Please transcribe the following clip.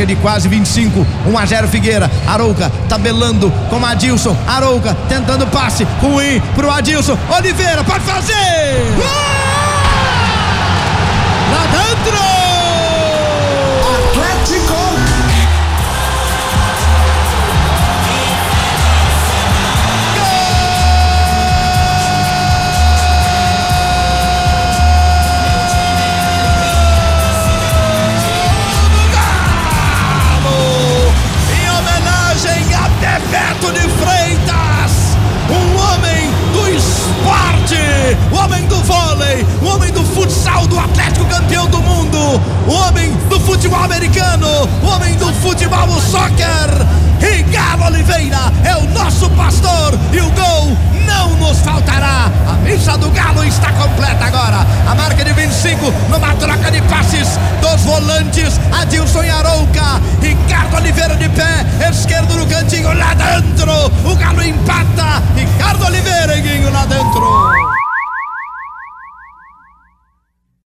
marca de quase 25. 1-0 Figueira. Arouca tabelando com Adilson. Arouca tentando passe ruim pro Adilson. Oliveira pode fazer! Lá dentro! Atlético! Beto de Freitas, um homem do esporte, o homem do vôlei, o homem do futsal do Atlético, campeão do mundo, o homem do futebol americano, o homem do futebol do soccer. Ricardo Oliveira é o nosso pastor e o gol não nos faltará. A missa do Galo está completa agora. A marca de 25 numa troca de passes dos volantes Adilson e Arouca. Ricardo Oliveira de pé, esquerdo no cantinho, lá dentro. O